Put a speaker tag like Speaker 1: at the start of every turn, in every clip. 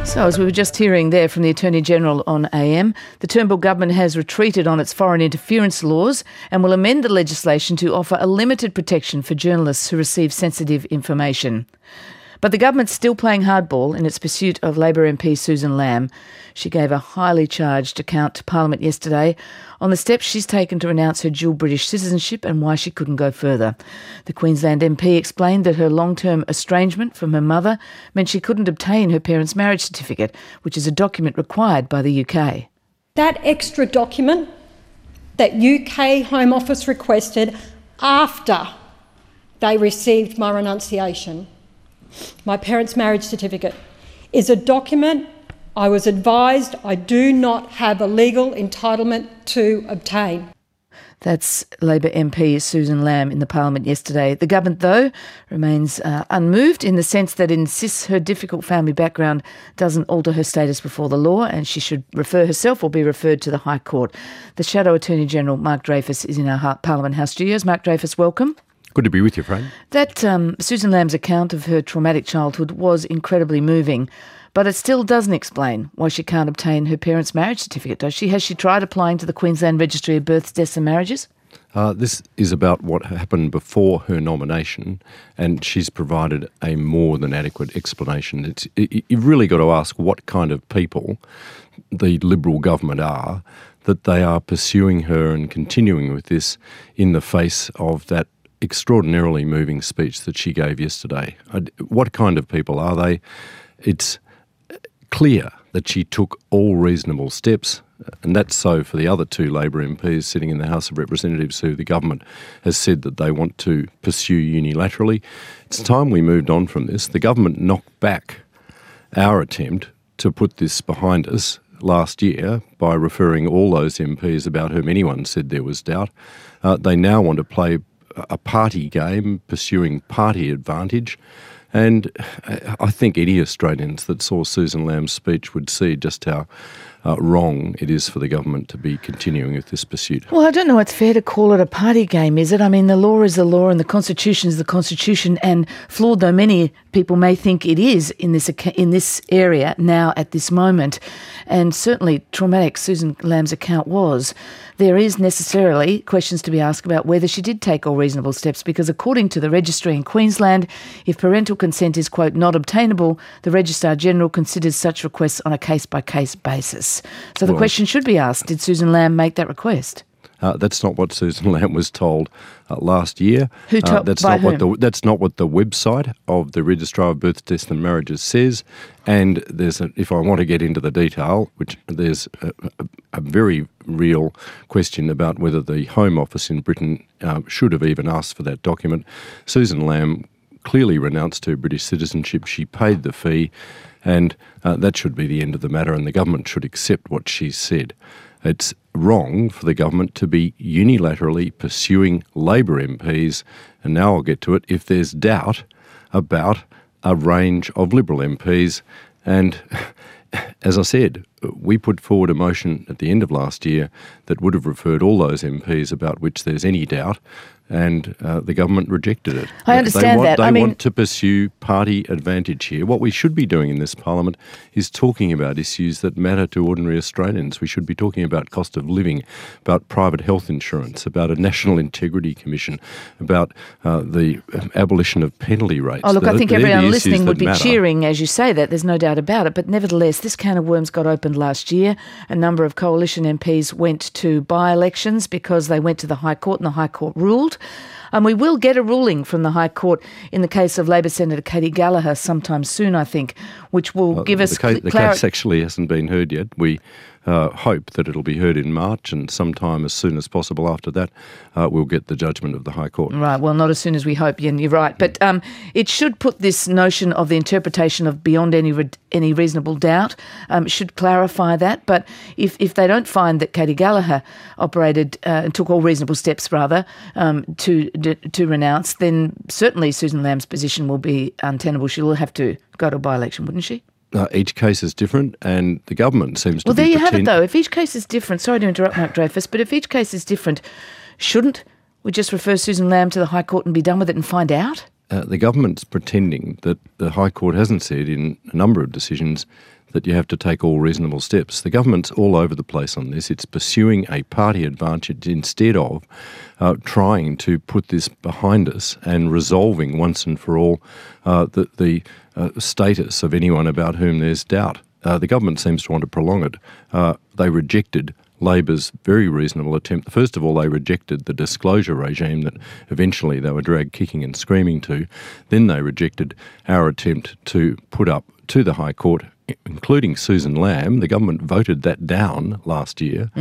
Speaker 1: So, as we were just hearing there from the Attorney-General on AM, the Turnbull government has retreated on its foreign interference laws and will amend the legislation to offer a limited protection for journalists who receive sensitive information. But the government's still playing hardball in its pursuit of Labor MP Susan Lamb. She gave a highly charged account to Parliament yesterday on the steps she's taken to renounce her dual British citizenship and why she couldn't go further. The Queensland MP explained that her long-term estrangement from her mother meant she couldn't obtain her parents' marriage certificate, which is a document required by the UK.
Speaker 2: That extra document that UK Home Office requested after they received my renunciation, my parents' marriage certificate, is a document I was advised I do not have a legal entitlement to obtain.
Speaker 1: That's Labor MP Susan Lamb in the Parliament yesterday. The government, though, remains unmoved in the sense that it insists her difficult family background doesn't alter her status before the law and she should refer herself or be referred to the High Court. The Shadow Attorney-General, Mark Dreyfus, is in our Parliament House studios. Mark Dreyfus, welcome.
Speaker 3: Good to be with you, Fran.
Speaker 1: That Susan Lamb's account of her traumatic childhood was incredibly moving, but it still doesn't explain why she can't obtain her parents' marriage certificate, does she? Has she tried applying to the Queensland Registry of Births, Deaths and Marriages?
Speaker 3: This is about what happened before her nomination, and she's provided a more than adequate explanation. You've really got to ask what kind of people the Liberal government are, that they are pursuing her and continuing with this in the face of that extraordinarily moving speech that she gave yesterday. What kind of people are they? It's clear that she took all reasonable steps, and that's so for the other two Labor MPs sitting in the House of Representatives who the government has said that they want to pursue unilaterally. It's time we moved on from this. The government knocked back our attempt to put this behind us last year by referring all those MPs about whom anyone said there was doubt. They now want to play a party game, pursuing party advantage. And I think any Australians that saw Susan Lamb's speech would see just how wrong it is for the government to be continuing with this pursuit.
Speaker 1: Well, I don't know it's fair to call it a party game, is it? I mean, the law is the law and the Constitution is the Constitution, and flawed though many people may think it is in this area now at this moment, and certainly traumatic Susan Lamb's account was, there is necessarily questions to be asked about whether she did take all reasonable steps, because according to the registry in Queensland, if parental consent is, quote, not obtainable, the Registrar-General considers such requests on a case-by-case basis. So the question should be asked, did Susan Lamb make that request?
Speaker 3: That's not what Susan Lamb was told last year.
Speaker 1: That's not
Speaker 3: what the website of the Registrar of Births, Deaths and Marriages says. And if I want to get into the detail, which there's a very real question about whether the Home Office in Britain should have even asked for that document. Susan Lamb clearly renounced her British citizenship. She paid the fee, and that should be the end of the matter, and the government should accept what she said. It's wrong for the government to be unilaterally pursuing Labor MPs, and now I'll get to it, if there's doubt about a range of Liberal MPs. And as I said, we put forward a motion at the end of last year that would have referred all those MPs about which there's any doubt, and the government rejected it.
Speaker 1: I understand that.
Speaker 3: They want to pursue party advantage here. What we should be doing in this Parliament is talking about issues that matter to ordinary Australians. We should be talking about cost of living, about private health insurance, about a National Integrity Commission, about the abolition of penalty rates.
Speaker 1: Oh, look, I think everyone listening would be cheering as you say that. There's no doubt about it. But nevertheless, this can of worms got opened last year. A number of coalition MPs went to by-elections because they went to the High Court and the High Court ruled. And we will get a ruling from the High Court in the case of Labor Senator Katy Gallagher sometime soon, I think, which will give us clarity.
Speaker 3: The case actually hasn't been heard yet. We hope that it'll be heard in March, and sometime as soon as possible after that we'll get the judgment of the High Court.
Speaker 1: Right, well, not as soon as we hope, and you're right. But it should put this notion of the interpretation of beyond any reasonable doubt, should clarify that. But if they don't find that Katy Gallagher operated and took all reasonable steps, rather, to renounce, then certainly Susan Lamb's position will be untenable. She'll have to go to a by-election, wouldn't she?
Speaker 3: Each case is different, and the government seems to be...
Speaker 1: Well, there you have it, though. If each case is different... Sorry to interrupt, Mark Dreyfus, but if each case is different, shouldn't we just refer Susan Lamb to the High Court and be done with it and find out?
Speaker 3: The government's pretending that the High Court hasn't said in a number of decisions that you have to take all reasonable steps. The government's all over the place on this. It's pursuing a party advantage instead of trying to put this behind us and resolving once and for all the status of anyone about whom there's doubt. The government seems to want to prolong it. They rejected Labor's very reasonable attempt. First of all, they rejected the disclosure regime that eventually they were dragged kicking and screaming to. Then they rejected our attempt to put up to the High Court, including Susan Lamb. The government voted that down last year.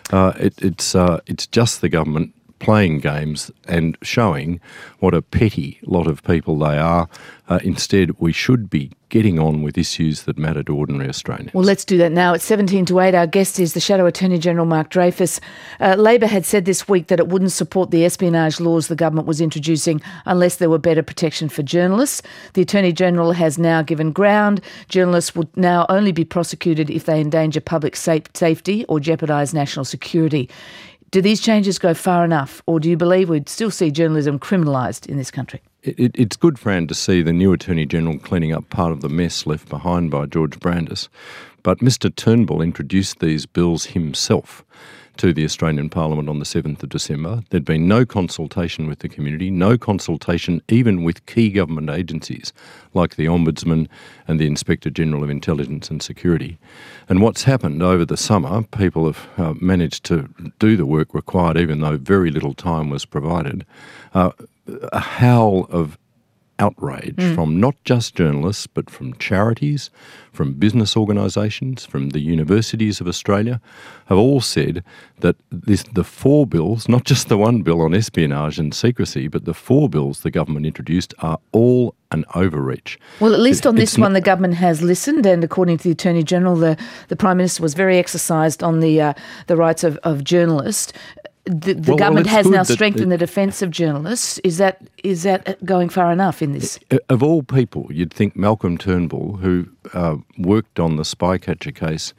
Speaker 3: It's just the government playing games and showing what a petty lot of people they are. Instead, we should be getting on with issues that matter to ordinary Australians.
Speaker 1: Well, let's do that now. It's 17 to 8. Our guest is the Shadow Attorney General, Mark Dreyfus. Labor had said this week that it wouldn't support the espionage laws the government was introducing unless there were better protection for journalists. The Attorney General has now given ground. Journalists would now only be prosecuted if they endanger public safety or jeopardise national security. Do these changes go far enough, or do you believe we'd still see journalism criminalised in this country?
Speaker 3: It's good, Fran, to see the new Attorney-General cleaning up part of the mess left behind by George Brandis. But Mr Turnbull introduced these bills himself to the Australian Parliament on the 7th of December. There'd been no consultation with the community, no consultation even with key government agencies like the Ombudsman and the Inspector General of Intelligence and Security. And what's happened over the summer, people have managed to do the work required even though very little time was provided. A howl of outrage from not just journalists but from charities, from business organisations, from the universities of Australia, have all said that the four bills, not just the one bill on espionage and secrecy, but the four bills the government introduced are all an overreach.
Speaker 1: Well, at least on this one the government has listened, and according to the Attorney General, the Prime Minister was very exercised on the rights of journalists. The government has now strengthened the defence of journalists. Is that going far enough in this?
Speaker 3: Of all people, you'd think Malcolm Turnbull, who worked on the Spycatcher case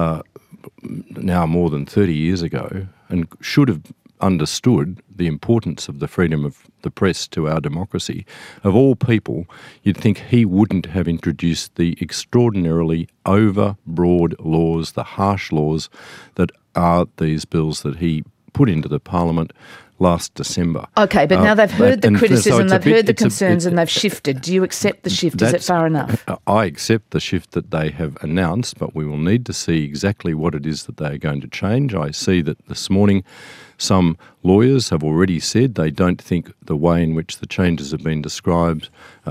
Speaker 3: now more than 30 years ago and should have understood the importance of the freedom of the press to our democracy, of all people, you'd think he wouldn't have introduced the extraordinarily overbroad laws, the harsh laws that are these bills that he put into the Parliament last December.
Speaker 1: Okay, but now they've heard the criticism, they've heard the concerns and they've shifted. Do you accept the shift? Is it far enough?
Speaker 3: I accept the shift that they have announced, but we will need to see exactly what it is that they are going to change. I see that this morning some lawyers have already said they don't think the way in which the changes have been described,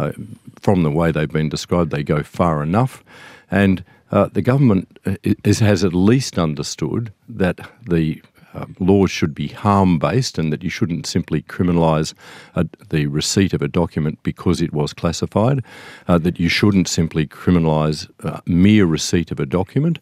Speaker 3: from the way they've been described, they go far enough. And the government has at least understood that the laws should be harm-based and that you shouldn't simply criminalise the receipt of a document because it was classified, that you shouldn't simply criminalise mere receipt of a document.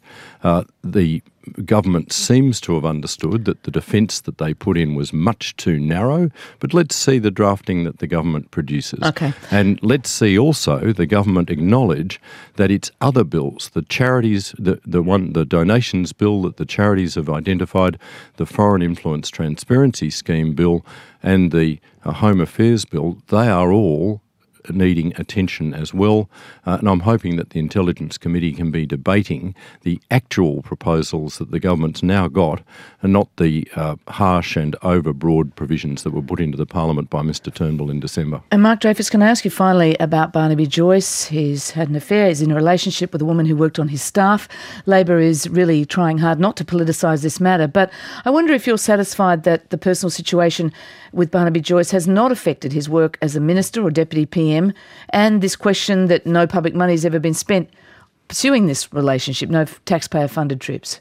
Speaker 3: The government seems to have understood that the defence that they put in was much too narrow, but let's see the drafting that the government produces.
Speaker 1: Okay.
Speaker 3: And let's see also the government acknowledge that its other bills, the charities, the donations bill that the charities have identified, the Foreign Influence Transparency Scheme bill and the Home Affairs bill, they are all needing attention as well. And I'm hoping that the Intelligence Committee can be debating the actual proposals that the government's now got and not the harsh and overbroad provisions that were put into the Parliament by Mr Turnbull in December.
Speaker 1: And Mark Dreyfus, can I ask you finally about Barnaby Joyce? He's had an affair, he's in a relationship with a woman who worked on his staff. Labor is really trying hard not to politicise this matter, but I wonder if you're satisfied that the personal situation with Barnaby Joyce has not affected his work as a minister or deputy PM, and this question that no public money has ever been spent pursuing this relationship, no taxpayer-funded trips.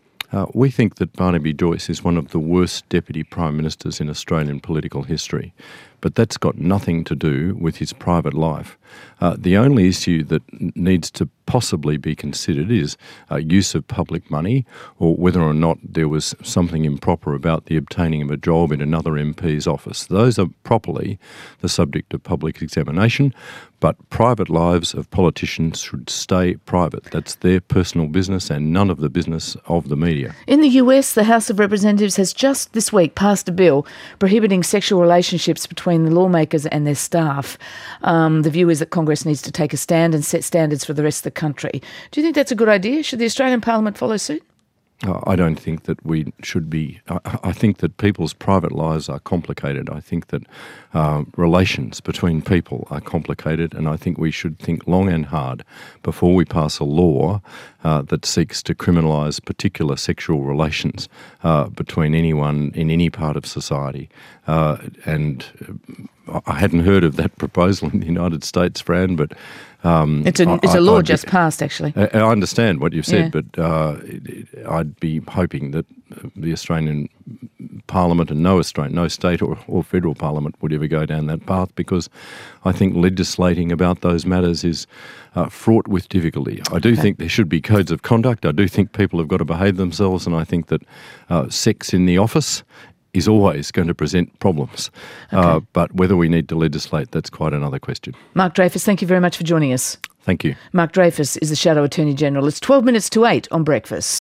Speaker 3: We think that Barnaby Joyce is one of the worst deputy prime ministers in Australian political history, but that's got nothing to do with his private life. The only issue that needs to possibly be considered is use of public money, or whether or not there was something improper about the obtaining of a job in another MP's office. Those are properly the subject of public examination, but private lives of politicians should stay private. That's their personal business and none of the business of the media.
Speaker 1: In the US, the House of Representatives has just this week passed a bill prohibiting sexual relationships between between the lawmakers and their staff. The view is that Congress needs to take a stand and set standards for the rest of the country. Do you think that's a good idea? Should the Australian Parliament follow suit?
Speaker 3: I don't think that we should be. I think that people's private lives are complicated. I think that relations between people are complicated, and I think we should think long and hard before we pass a law that seeks to criminalise particular sexual relations between anyone in any part of society. And I hadn't heard of that proposal in the United States, Fran, but
Speaker 1: it's a law just passed, actually.
Speaker 3: I understand what you've said, but I'd be hoping that the Australian Parliament and no state or federal parliament would ever go down that path, because I think legislating about those matters is fraught with difficulty. I do think there should be codes of conduct. I do think people have got to behave themselves, and I think that sex in the office is always going to present problems. But whether we need to legislate, that's quite another question.
Speaker 1: Mark Dreyfus, thank you very much for joining us.
Speaker 3: Thank you.
Speaker 1: Mark Dreyfus is the Shadow Attorney General. It's 12 minutes to 8 on Breakfast.